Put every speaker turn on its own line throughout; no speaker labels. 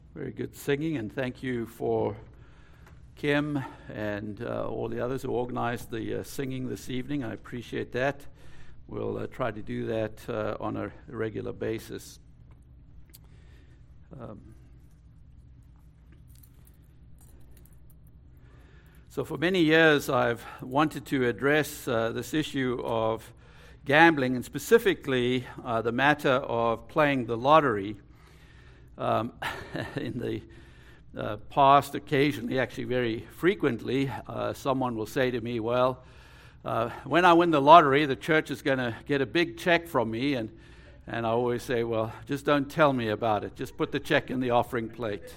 Very good singing, and thank you for Kim and all the others who organized the singing this evening. I appreciate that. We'll try to do that on a regular basis. So for many years, I've wanted to address this issue of gambling, and specifically the matter of playing the lottery. In the past, occasionally, actually very frequently, someone will say to me, well, when I win the lottery, the church is going to get a big check from me, and I always say, well, just don't tell me about it. Just put the check in the offering plate.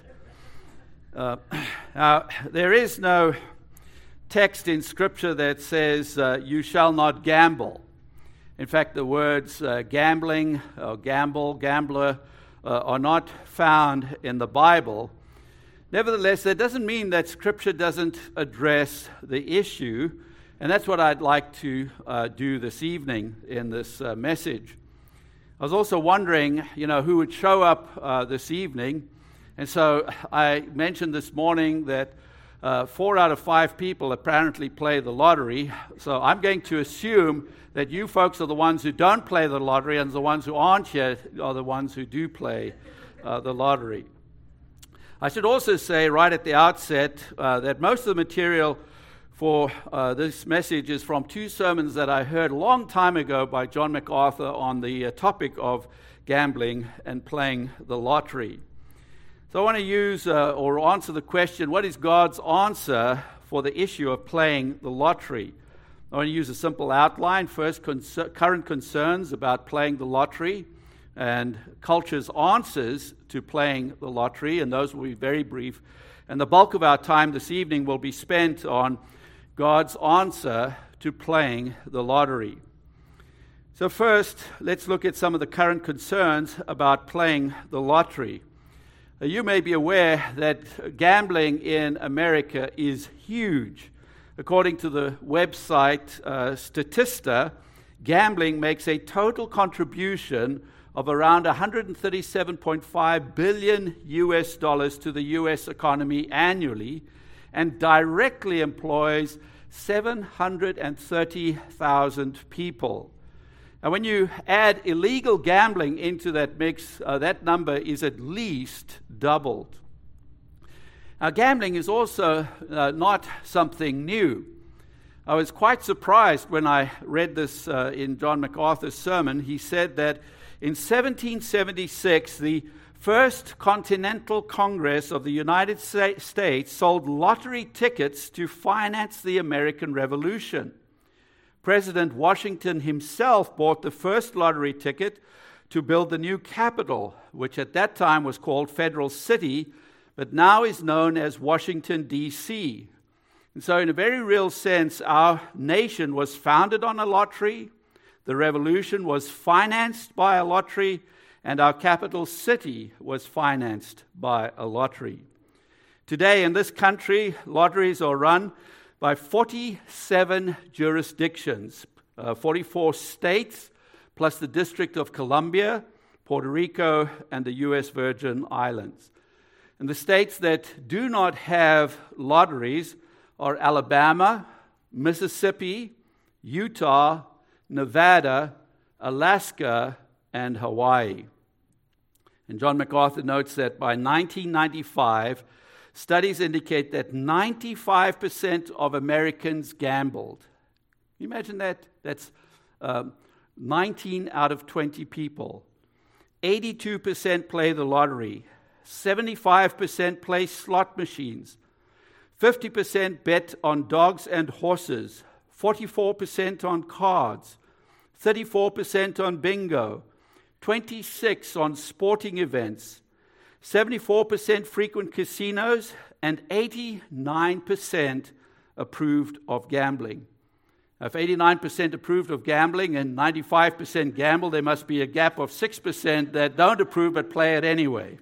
Now, there is no text in Scripture that says, you shall not gamble. In fact, the words gambling, or gamble, gambler, are not found in the Bible. Nevertheless, that doesn't mean that Scripture doesn't address the issue, and that's what I'd like to do this evening in this message. I was also wondering, who would show up this evening, and so I mentioned this morning that 4 out of 5 people apparently play the lottery, so I'm going to assume that you folks are the ones who don't play the lottery, and the ones who aren't here are the ones who do play the lottery. I should also say right at the outset that most of the material for this message is from 2 sermons that I heard a long time ago by John MacArthur on the topic of gambling and playing the lottery. So I want to use or answer the question, what is God's answer for the issue of playing the lottery? I want to use a simple outline. First, current concerns about playing the lottery and culture's answers to playing the lottery, and those will be very brief. And the bulk of our time this evening will be spent on God's answer to playing the lottery. So first, let's look at some of the current concerns about playing the lottery. You may be aware that gambling in America is huge. According to the website Statista, gambling makes a total contribution of around $137.5 billion to the U.S. economy annually, and directly employs 730,000 people. And when you add illegal gambling into that mix, that number is at least doubled. Now, gambling is also not something new. I was quite surprised when I read this in John MacArthur's sermon. He said that in 1776, the First Continental Congress of the United States sold lottery tickets to finance the American Revolution. President Washington himself bought the first lottery ticket to build the new Capitol, which at that time was called Federal City, but now is known as Washington, D.C. And so in a very real sense, our nation was founded on a lottery, the revolution was financed by a lottery, and our capital city was financed by a lottery. Today in this country, lotteries are run by 47 jurisdictions, 44 states, plus the District of Columbia, Puerto Rico, and the U.S. Virgin Islands. And the states that do not have lotteries are Alabama, Mississippi, Utah, Nevada, Alaska, and Hawaii. And John MacArthur notes that by 1995, studies indicate that 95% of Americans gambled. Can you imagine that? That's 19 out of 20 people. 82% play the lottery. 75% play slot machines. 50% bet on dogs and horses. 44% on cards. 34% on bingo. 26% on sporting events. 74% frequent casinos, and 89% approved of gambling. Now, if 89% approved of gambling and 95% gamble, there must be a gap of 6% that don't approve but play it anyway.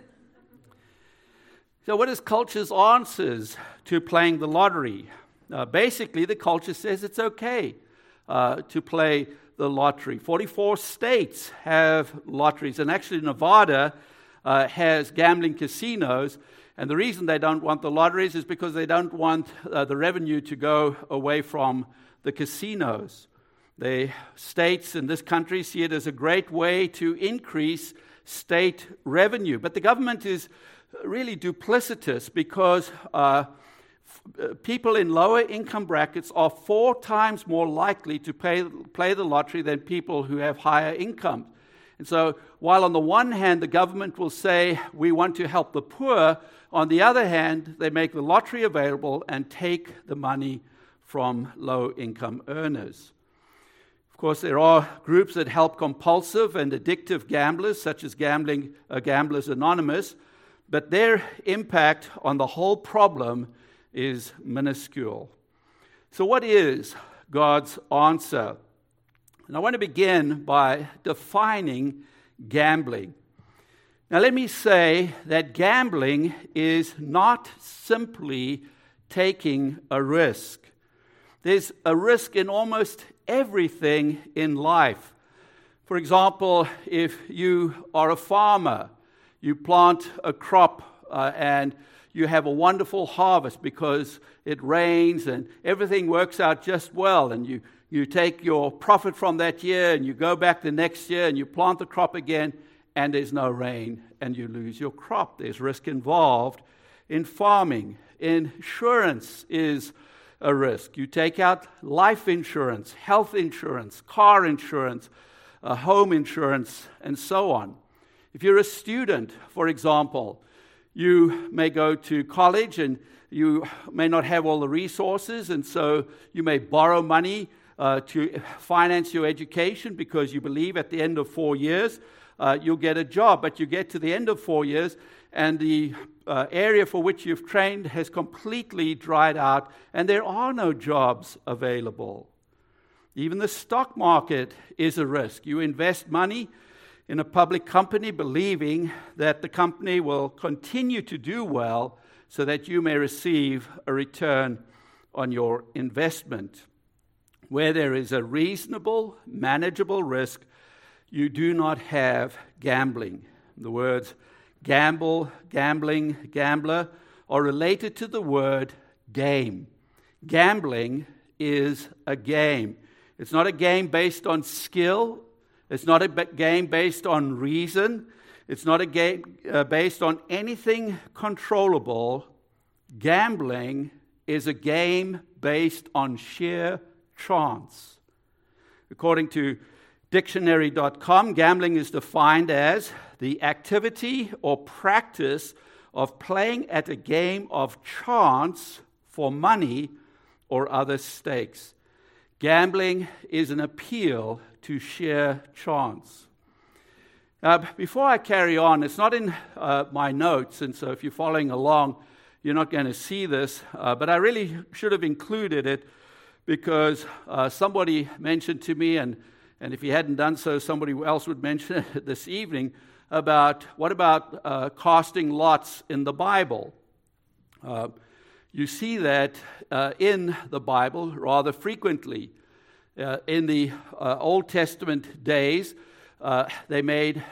So what is culture's answers to playing the lottery? Basically, the culture says it's okay to play the lottery. 44 states have lotteries, and actually Nevada has gambling casinos. And the reason they don't want the lotteries is because they don't want the revenue to go away from the casinos. The states in this country see it as a great way to increase state revenue. But the government is really duplicitous because people in lower income brackets are 4 times more likely to play the lottery than people who have higher income. And so while on the one hand the government will say we want to help the poor, on the other hand they make the lottery available and take the money from low income earners. Of course, there are groups that help compulsive and addictive gamblers, such as Gamblers Anonymous, but their impact on the whole problem is minuscule. So what is God's answer? And I want to begin by defining gambling. Now let me say that gambling is not simply taking a risk. There's a risk in almost everything in life. For example, if you are a farmer, you plant a crop and you have a wonderful harvest because it rains and everything works out just well, and you take your profit from that year and you go back the next year and you plant the crop again and there's no rain and you lose your crop. There's risk involved in farming. Insurance is a risk. You take out life insurance, health insurance, car insurance, home insurance, and so on. If you're a student, for example, you may go to college and you may not have all the resources, and so you may borrow money to finance your education because you believe at the end of 4 years you'll get a job. But you get to the end of 4 years and the area for which you've trained has completely dried out and there are no jobs available. Even the stock market is a risk. You invest money in a public company believing that the company will continue to do well so that you may receive a return on your investment. Where there is a reasonable, manageable risk, you do not have gambling. The words gamble, gambling, gambler are related to the word game. Gambling is a game. It's not a game based on skill. It's not a game based on reason. It's not a game based on anything controllable. Gambling is a game based on sheer chance. According to dictionary.com, gambling is defined as the activity or practice of playing at a game of chance for money or other stakes. Gambling is an appeal to sheer chance. Before I carry on, it's not in my notes, and so if you're following along, you're not going to see this, but I really should have included it because somebody mentioned to me, and if he hadn't done so, somebody else would mention it this evening, about what about casting lots in the Bible? You see that in the Bible rather frequently. In the Old Testament days, they made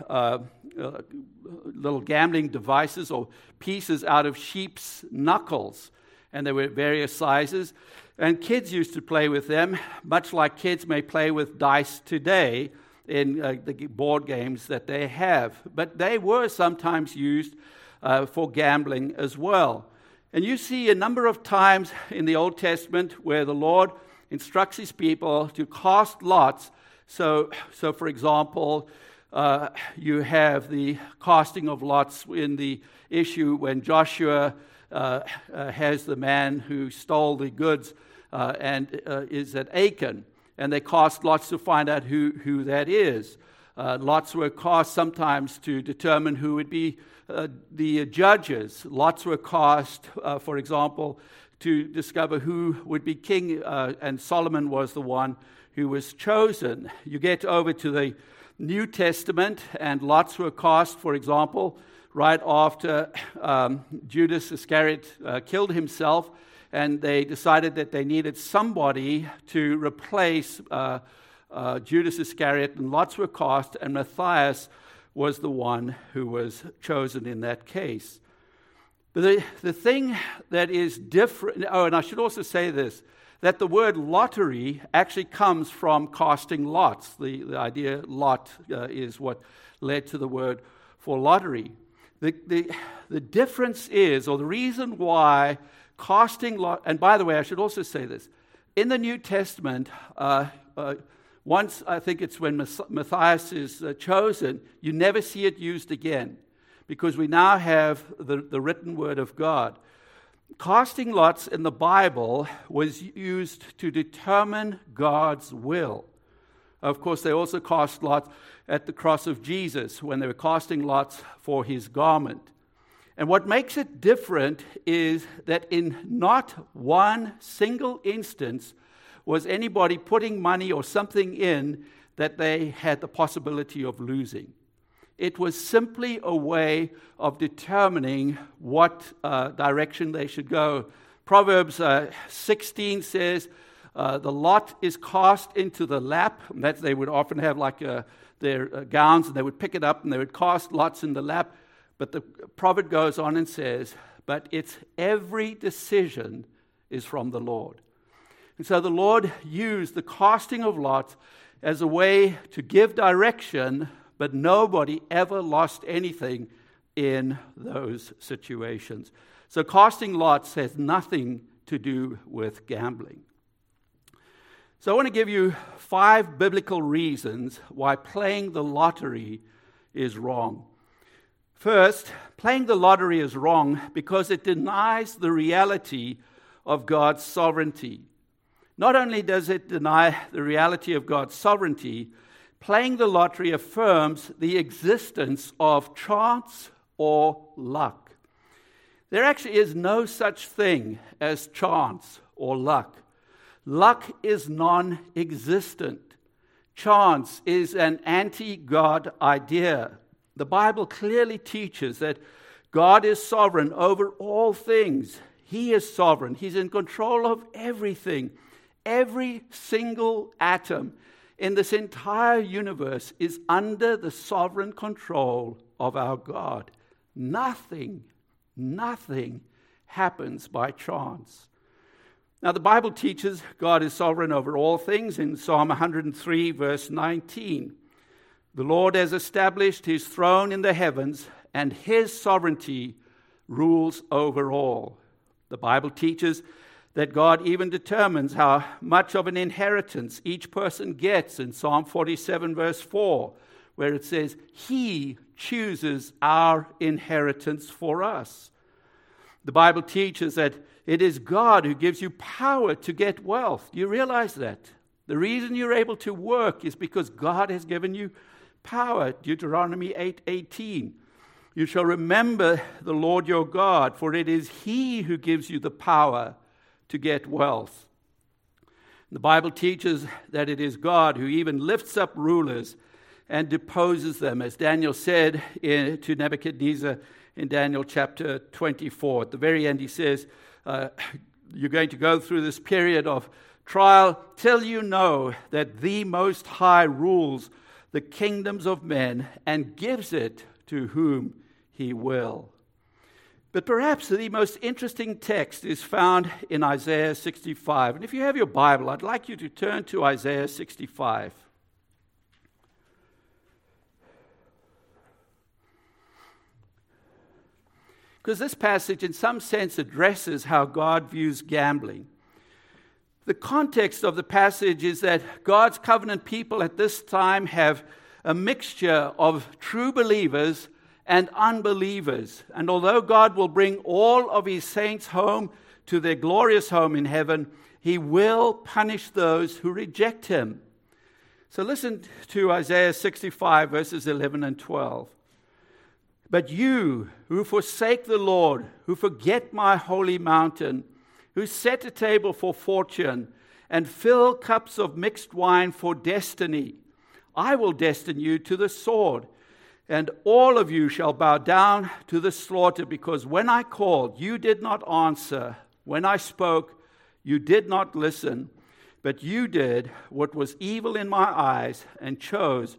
little gambling devices or pieces out of sheep's knuckles, and they were various sizes. And kids used to play with them, much like kids may play with dice today in the board games that they have. But they were sometimes used for gambling as well. And you see a number of times in the Old Testament where the Lord instructs his people to cast lots. So for example, you have the casting of lots in the issue when Joshua has the man who stole the goods and is at Achan, and they cast lots to find out who that is. Lots were cast sometimes to determine who would be the judges. Lots were cast, for example, to discover who would be king, and Solomon was the one who was chosen. You get over to the New Testament, and lots were cast, for example, right after Judas Iscariot killed himself, and they decided that they needed somebody to replace Judas Iscariot, and lots were cast, and Matthias was the one who was chosen in that case. But the thing that is different, and I should also say this, that the word lottery actually comes from casting lots. The idea lot is what led to the word for lottery. The difference is, or the reason why casting lot, and by the way, I should also say this, in the New Testament, once, I think it's when Matthias is chosen, you never see it used again, because we now have the written word of God. Casting lots in the Bible was used to determine God's will. Of course, they also cast lots at the cross of Jesus when they were casting lots for his garment. And what makes it different is that in not one single instance was anybody putting money or something in that they had the possibility of losing. It was simply a way of determining what direction they should go. Proverbs 16 says, the lot is cast into the lap. That they would often have like their gowns, and they would pick it up and they would cast lots in the lap. But the proverb goes on and says, but its every decision is from the Lord. And so the Lord used the casting of lots as a way to give direction, but nobody ever lost anything in those situations. So casting lots has nothing to do with gambling. So I want to give you 5 biblical reasons why playing the lottery is wrong. First, playing the lottery is wrong because it denies the reality of God's sovereignty. Not only does it deny the reality of God's sovereignty, playing the lottery affirms the existence of chance or luck. There actually is no such thing as chance or luck. Luck is non-existent. Chance is an anti-God idea. The Bible clearly teaches that God is sovereign over all things. He is sovereign. He's in control of everything. Every single atom in this entire universe is under the sovereign control of our God. Nothing happens by chance. Now, the Bible teaches God is sovereign over all things in Psalm 103, verse 19. The Lord has established his throne in the heavens, and his sovereignty rules over all. The Bible teaches that God even determines how much of an inheritance each person gets in Psalm 47, verse 4, where it says, he chooses our inheritance for us. The Bible teaches that it is God who gives you power to get wealth. Do you realize that? The reason you're able to work is because God has given you power. Deuteronomy 8:18. You shall remember the Lord your God, for it is he who gives you the power to get wealth. The Bible teaches that it is God who even lifts up rulers and deposes them, as Daniel said to Nebuchadnezzar in Daniel chapter 24. At the very end he says, you're going to go through this period of trial till you know that the Most High rules the kingdoms of men and gives it to whom he will. But perhaps the most interesting text is found in Isaiah 65. And if you have your Bible, I'd like you to turn to Isaiah 65. Because this passage, in some sense, addresses how God views gambling. The context of the passage is that God's covenant people at this time have a mixture of true believers and unbelievers. And although God will bring all of his saints home to their glorious home in heaven, he will punish those who reject him. So listen to Isaiah 65, verses 11 and 12. But you who forsake the Lord, who forget my holy mountain, who set a table for fortune and fill cups of mixed wine for destiny, I will destine you to the sword, and all of you shall bow down to the slaughter, because when I called, you did not answer. When I spoke, you did not listen, but you did what was evil in my eyes and chose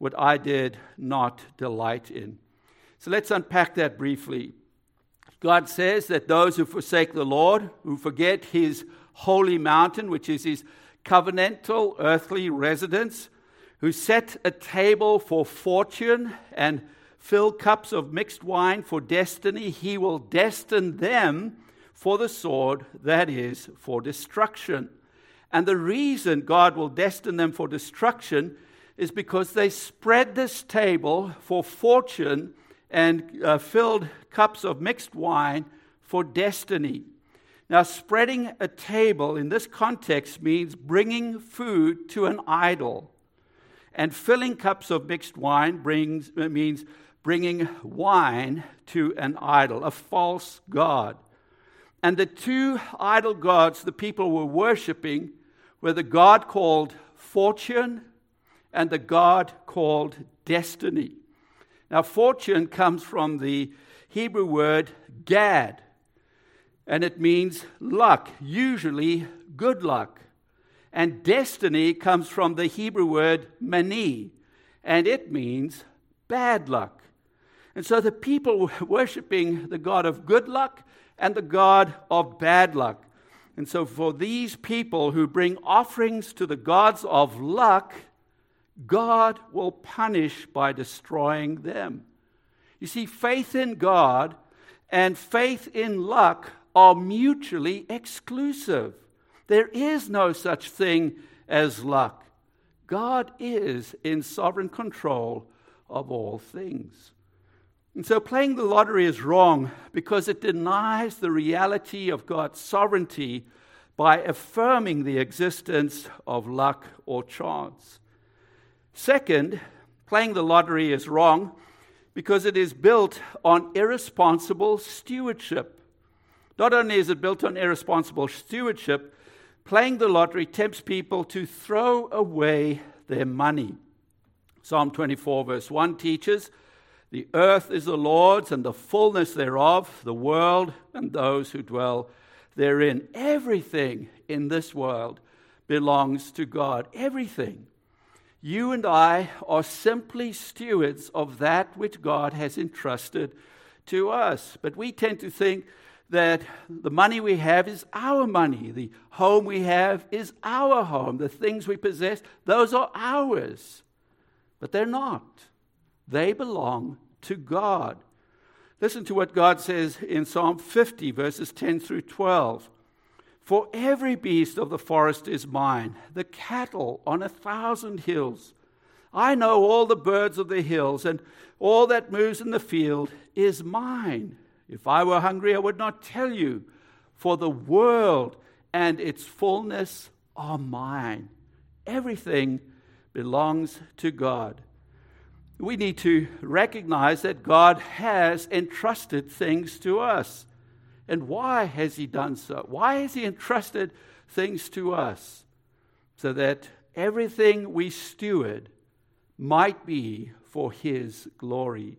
what I did not delight in. So let's unpack that briefly. God says that those who forsake the Lord, who forget his holy mountain, which is his covenantal earthly residence, who set a table for fortune and fill cups of mixed wine for destiny, he will destine them for the sword, that is, for destruction. And the reason God will destine them for destruction is because they spread this table for fortune and filled cups of mixed wine for destiny. Now, spreading a table in this context means bringing food to an idol. And filling cups of mixed wine means bringing wine to an idol, a false god. And the two idol gods the people were worshiping were the god called fortune and the god called destiny. Now, fortune comes from the Hebrew word gad, and it means luck, usually good luck. And destiny comes from the Hebrew word mani, and it means bad luck. And so the people were worshiping the god of good luck and the god of bad luck. And so for these people who bring offerings to the gods of luck, God will punish by destroying them. You see, faith in God and faith in luck are mutually exclusive. There is no such thing as luck. God is in sovereign control of all things. And so playing the lottery is wrong because it denies the reality of God's sovereignty by affirming the existence of luck or chance. Second, playing the lottery is wrong because it is built on irresponsible stewardship. Not only is it built on irresponsible stewardship, playing the lottery tempts people to throw away their money. Psalm 24 verse 1 teaches, "The earth is the Lord's and the fullness thereof, the world and those who dwell therein." Everything in this world belongs to God. Everything. You and I are simply stewards of that which God has entrusted to us. But we tend to think that the money we have is our money. The home we have is our home. The things we possess, those are ours. But they're not. They belong to God. Listen to what God says in Psalm 50, verses 10 through 12. "For every beast of the forest is mine, the cattle on 1,000 hills. I know all the birds of the hills, and all that moves in the field is mine. If I were hungry, I would not tell you, for the world and its fullness are mine." Everything belongs to God. We need to recognize that God has entrusted things to us. And why has he done so? Why has he entrusted things to us? So that everything we steward might be for his glory.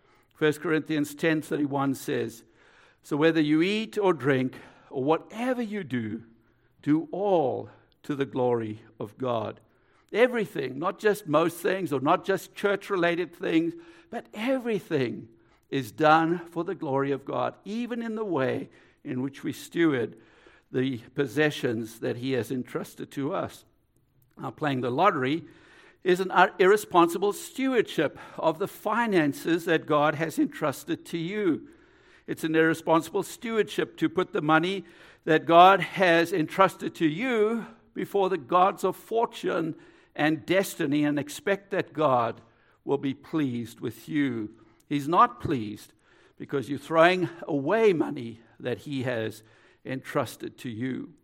1 Corinthians 10:31 says, "So whether you eat or drink, or whatever you do, do all to the glory of God." Everything, not just most things or not just church-related things, but everything is done for the glory of God, even in the way in which we steward the possessions that he has entrusted to us. Now, playing the lottery is an irresponsible stewardship of the finances that God has entrusted to you. It's an irresponsible stewardship to put the money that God has entrusted to you before the gods of fortune and destiny and expect that God will be pleased with you. He's not pleased because you're throwing away money that he has entrusted to you.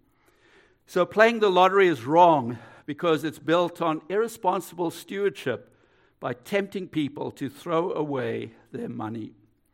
So playing the lottery is wrong because it's built on irresponsible stewardship by tempting people to throw away their money.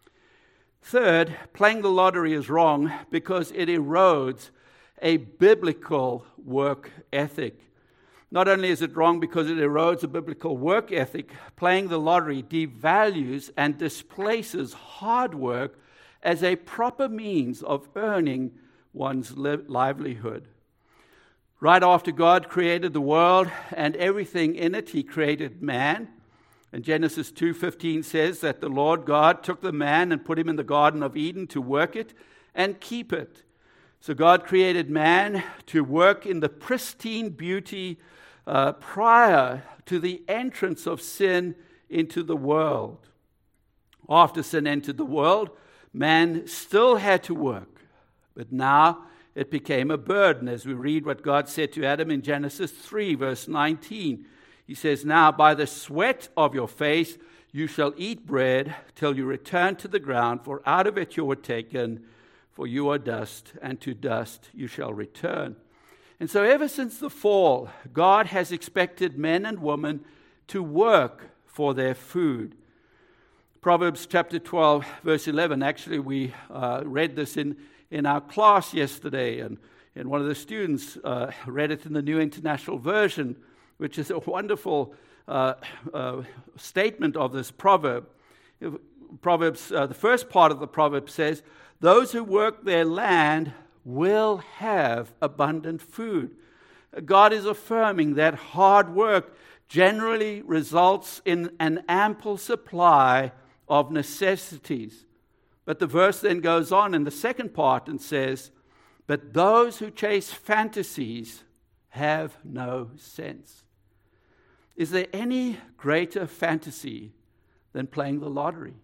Third, playing the lottery is wrong because it erodes a biblical work ethic. Not only is it wrong because it erodes a biblical work ethic, playing the lottery devalues and displaces hard work as a proper means of earning one's livelihood. Right after God created the world and everything in it, he created man. And Genesis 2:15 says that the Lord God took the man and put him in the Garden of Eden to work it and keep it. So God created man to work in the pristine beauty prior to the entrance of sin into the world. After sin entered the world, man still had to work, but now it became a burden, as we read what God said to Adam in Genesis 3, verse 19. He says, "Now by the sweat of your face you shall eat bread till you return to the ground, for out of it you were taken, for you are dust, and to dust you shall return." And so ever since the fall, God has expected men and women to work for their food. Proverbs chapter 12, verse 11. Actually, we read this in our class yesterday, and one of the students read it in the New International Version, which is a wonderful statement of this proverb. Proverbs, the first part of the proverb says, "Those who work their land will have abundant food." God is affirming that hard work generally results in an ample supply of necessities. But the verse then goes on in the second part and says, "But those who chase fantasies have no sense." Is there any greater fantasy than playing the lottery?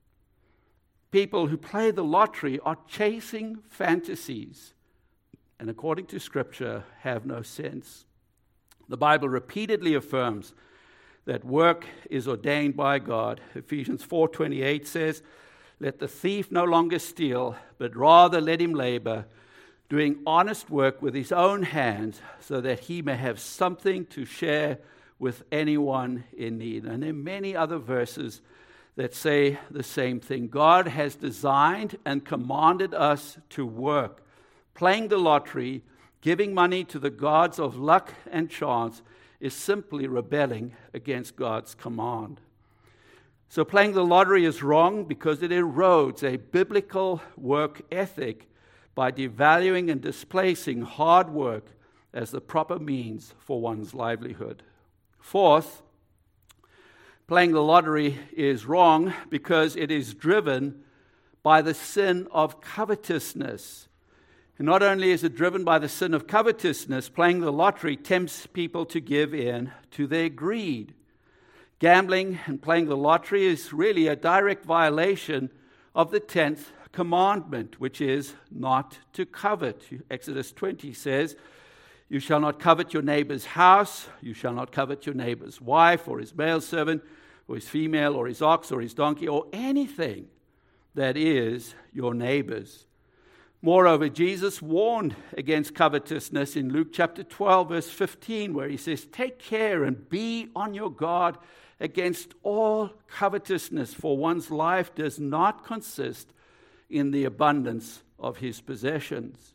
People who play the lottery are chasing fantasies, and according to Scripture, have no sense. The Bible repeatedly affirms that work is ordained by God. Ephesians 4:28 says, "Let the thief no longer steal, but rather let him labor, doing honest work with his own hands, so that he may have something to share with anyone in need." And there are many other verses that say the same thing. God has designed and commanded us to work. Playing the lottery, giving money to the gods of luck and chance, is simply rebelling against God's command. So playing the lottery is wrong because it erodes a biblical work ethic by devaluing and displacing hard work as the proper means for one's livelihood. Fourth, playing the lottery is wrong because it is driven by the sin of covetousness. And not only is it driven by the sin of covetousness, playing the lottery tempts people to give in to their greed. Gambling and playing the lottery is really a direct violation of the 10th commandment, which is not to covet. Exodus 20 says, "You shall not covet your neighbor's house, you shall not covet your neighbor's wife or his male servant, or his female, or his ox, or his donkey, or anything that is your neighbor's." Moreover, Jesus warned against covetousness in Luke chapter 12, verse 15, where he says, "Take care and be on your guard against all covetousness, for one's life does not consist in the abundance of his possessions."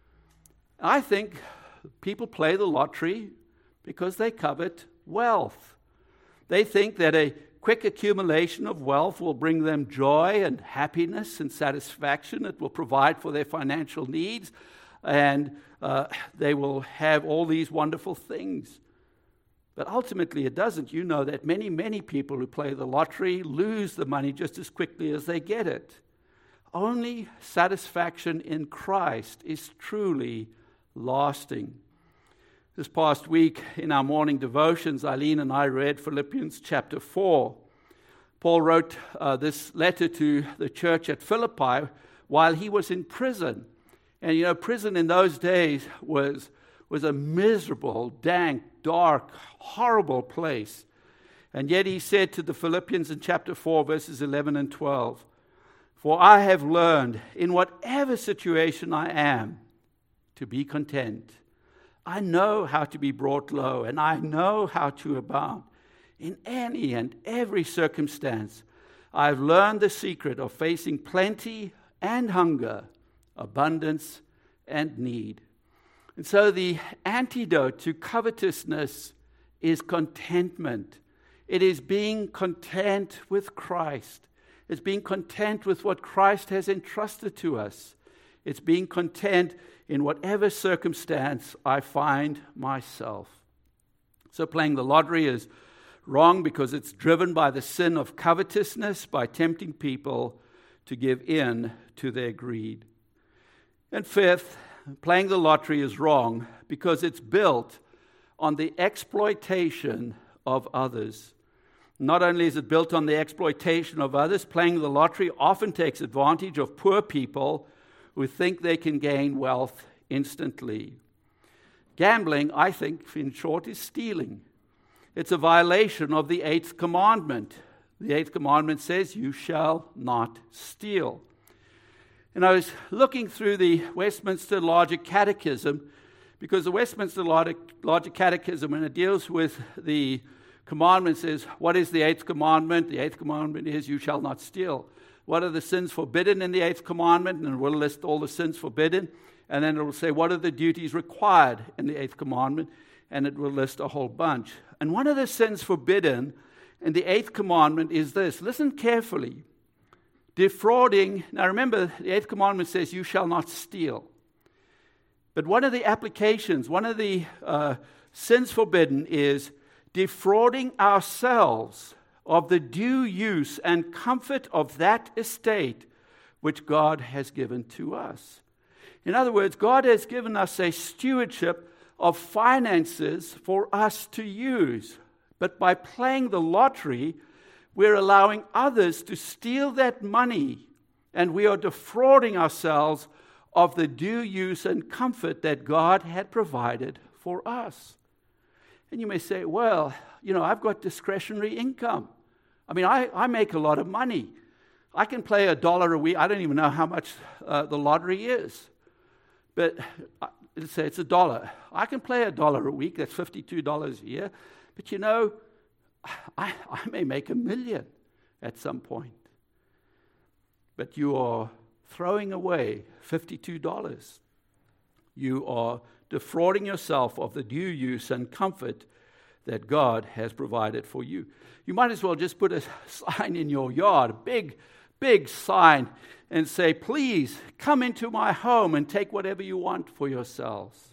I think people play the lottery because they covet wealth. They think that a quick accumulation of wealth will bring them joy and happiness and satisfaction. It will provide for their financial needs, and they will have all these wonderful things. But ultimately it doesn't. You know that many people who play the lottery lose the money just as quickly as they get it. Only satisfaction in Christ is truly lasting. This past week in our morning devotions, Eileen and I read Philippians chapter 4. Paul wrote this letter to the church at Philippi while he was in prison. And you know, prison in those days was a miserable, dank, dark, horrible place. And yet he said to the Philippians in chapter 4, verses 11 and 12, "For I have learned in whatever situation I am to be content. I know how to be brought low, and I know how to abound. In any and every circumstance, I've learned the secret of facing plenty and hunger, abundance and need." And so the antidote to covetousness is contentment. It is being content with Christ. It's being content with what Christ has entrusted to us. It's being content in whatever circumstance I find myself. So playing the lottery is Wrong because it's driven by the sin of covetousness, by tempting people to give in to their greed. And fifth, playing the lottery is wrong because it's built on the exploitation of others. Not only is it built on the exploitation of others, playing the lottery often takes advantage of poor people who think they can gain wealth instantly. Gambling, I think, in short, is stealing. It's a violation of the 8th commandment. The 8th commandment says, "You shall not steal." And I was looking through the Westminster Larger Catechism, because the Westminster Larger Catechism, when it deals with the commandment, says, what is the 8th commandment? The 8th commandment is, "You shall not steal." What are the sins forbidden in the 8th commandment? And it will list all the sins forbidden. And then it will say, what are the duties required in the 8th commandment? And it will list a whole bunch. And one of the sins forbidden in the 8th commandment is this. Listen carefully. Defrauding. Now remember, the 8th commandment says, "You shall not steal." But one of the applications, one of the sins forbidden is defrauding ourselves of the due use and comfort of that estate which God has given to us. In other words, God has given us a stewardship of finances for us to use. But by playing the lottery, we're allowing others to steal that money, and we are defrauding ourselves of the due use and comfort that God had provided for us. And you may say, well, I've got discretionary income. I mean, I make a lot of money. I can play $1 a week. I don't even know how much the lottery is. But let's say it's $1. I can play $1 a week. That's $52 a year. But I may make $1 million at some point. But you are throwing away $52. You are defrauding yourself of the due use and comfort that God has provided for you. You might as well just put a sign in your yard, a big, big sign, and say, "Please come into my home and take whatever you want for yourselves."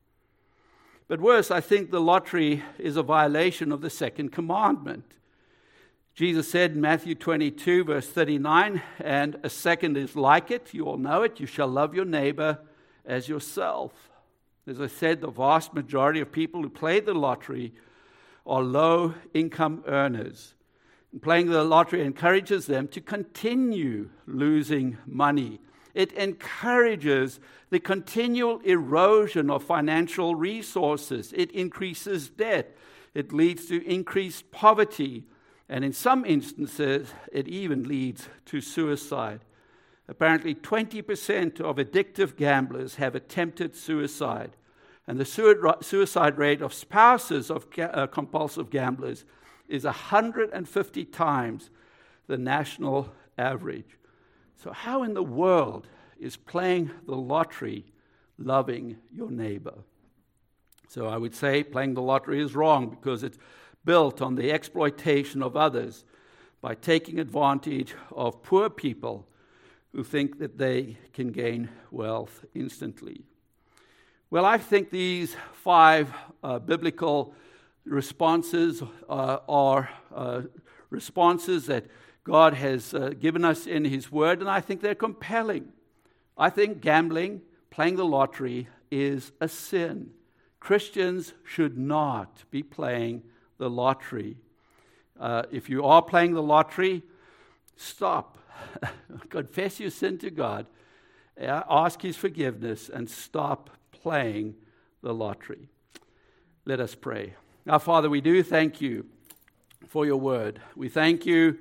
But worse, I think the lottery is a violation of the 2nd commandment. Jesus said in Matthew 22, verse 39, and a second is like it, you all know it, "You shall love your neighbor as yourself." As I said, the vast majority of people who play the lottery are low-income earners. And playing the lottery encourages them to continue losing money. It encourages the continual erosion of financial resources. It increases debt. It leads to increased poverty. And in some instances, it even leads to suicide. Apparently, 20% of addictive gamblers have attempted suicide. And the suicide rate of spouses of compulsive gamblers is 150 times the national average. So how in the world is playing the lottery loving your neighbor? So I would say playing the lottery is wrong because it's built on the exploitation of others by taking advantage of poor people who think that they can gain wealth instantly. Well, I think these 5 biblical responses are responses that God has given us in His Word, and I think they're compelling. I think gambling, playing the lottery, is a sin. Christians should not be playing the lottery. If you are playing the lottery, stop. Confess your sin to God. Ask His forgiveness and stop playing the lottery. Let us pray. Our Father, we do thank you for your word. We thank you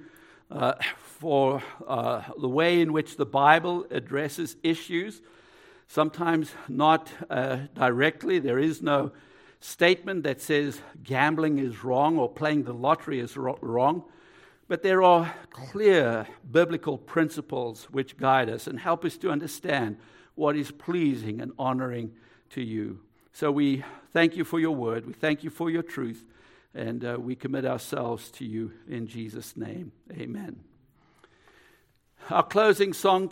for the way in which the Bible addresses issues, sometimes not directly. There is no statement that says gambling is wrong or playing the lottery is wrong, but there are clear biblical principles which guide us and help us to understand what is pleasing and honoring to you. So we thank you for your word. We thank you for your truth. And we commit ourselves to you in Jesus' name. Amen. Our closing song